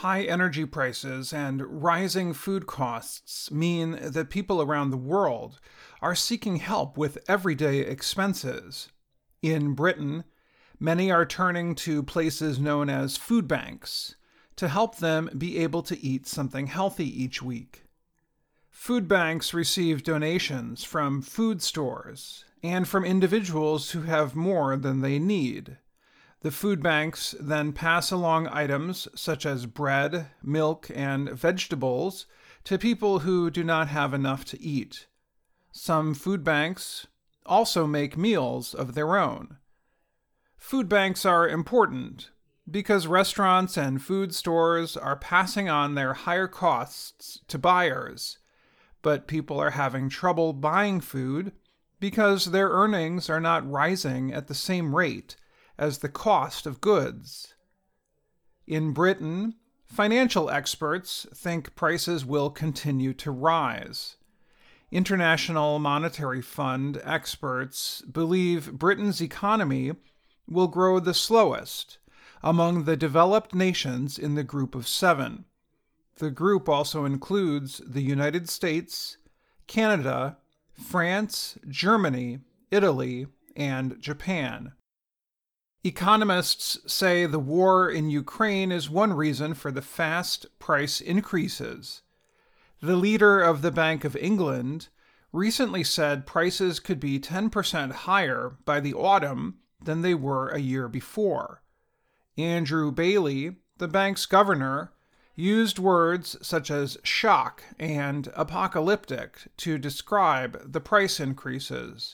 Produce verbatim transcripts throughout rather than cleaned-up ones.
High energy prices and rising food costs mean that people around the world are seeking help with everyday expenses. In Britain, many are turning to places known as food banks to help them be able to eat something healthy each week. Food banks receive donations from food stores and from individuals who have more than they need. The food banks then pass along items such as bread, milk, and vegetables to people who do not have enough to eat. Some food banks also make meals of their own. Food banks are important because restaurants and food stores are passing on their higher costs to buyers, but people are having trouble buying food because their earnings are not rising at the same rate as the cost of goods. In Britain, financial experts think prices will continue to rise. International Monetary Fund experts believe Britain's economy will grow the slowest among the developed nations in the Group of Seven. The group also includes the United States, Canada, France, Germany, Italy, and Japan. Economists say the war in Ukraine is one reason for the fast price increases. The leader of the Bank of England recently said prices could be ten percent higher by the autumn than they were a year before. Andrew Bailey, the bank's governor, used words such as shock and apocalyptic to describe the price increases.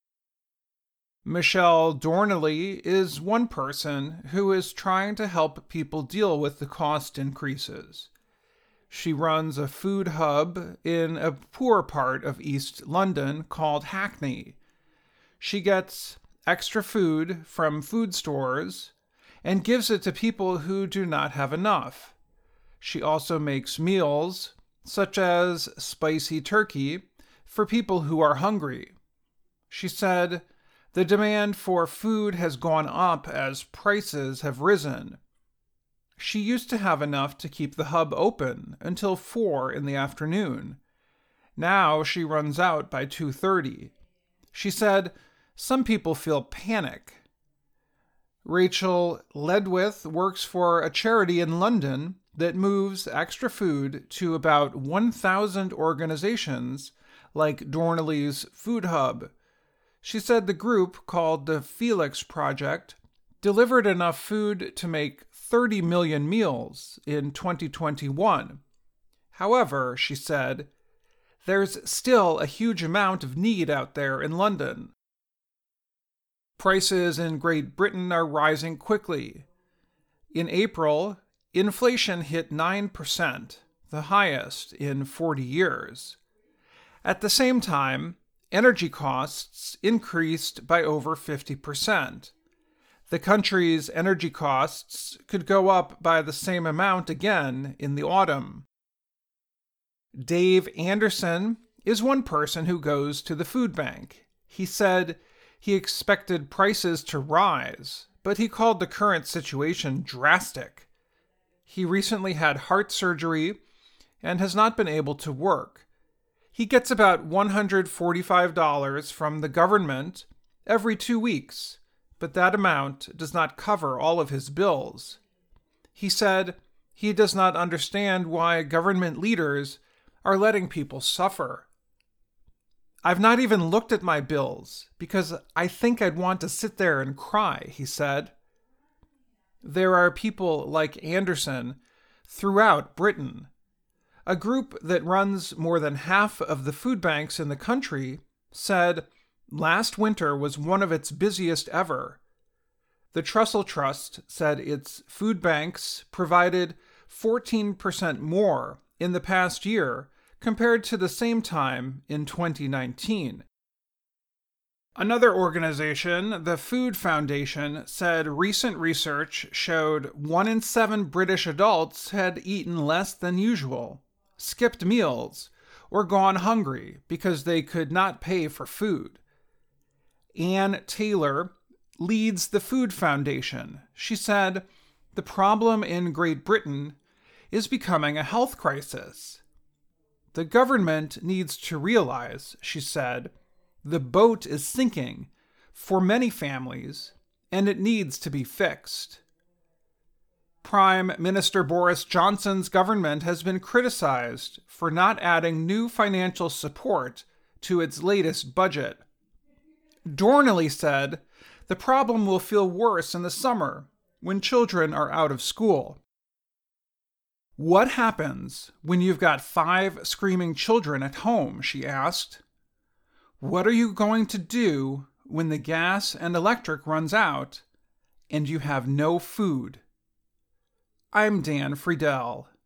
Michelle Dornley is one person who is trying to help people deal with the cost increases. She runs a food hub in a poor part of East London called Hackney. She gets extra food from food stores and gives it to people who do not have enough. She also makes meals, such as spicy turkey, for people who are hungry. She said, "The demand for food has gone up as prices have risen." She used to have enough to keep the hub open until four in the afternoon. Now she runs out by two thirty. She said, "Some people feel panic." Rachel Ledwith works for a charity in London that moves extra food to about one thousand organizations like Dornley's Food Hub. She said the group, called the Felix Project, delivered enough food to make thirty million meals in twenty twenty-one. However, she said, there's still a huge amount of need out there in London. Prices in Great Britain are rising quickly. In April, inflation hit nine percent, the highest in forty years. At the same time, energy costs increased by over fifty percent. The country's energy costs could go up by the same amount again in the autumn. Dave Anderson is one person who goes to the food bank. He said he expected prices to rise, but he called the current situation drastic. He recently had heart surgery and has not been able to work. He gets about one hundred forty-five dollars from the government every two weeks, but that amount does not cover all of his bills. He said he does not understand why government leaders are letting people suffer. "I've not even looked at my bills because I think I'd want to sit there and cry," he said. There are people like Anderson throughout Britain. A group that runs more than half of the food banks in the country said last winter was one of its busiest ever. The Trussell Trust said its food banks provided fourteen percent more in the past year compared to the same time in twenty nineteen. Another organization, the Food Foundation, said recent research showed one in seven British adults had eaten less than usual, skipped meals, or gone hungry because they could not pay for food. Anne Taylor leads the Food Foundation. She said, "The problem in Great Britain is becoming a health crisis. The government needs to realize, she said, the boat is sinking for many families, and it needs to be fixed. Prime Minister Boris Johnson's government has been criticized for not adding new financial support to its latest budget. Dornelly said the problem will feel worse in the summer when children are out of school. What happens when you've got five screaming children at home? She asked. What are you going to do when the gas and electric runs out and you have no food? I'm Dan Friedel.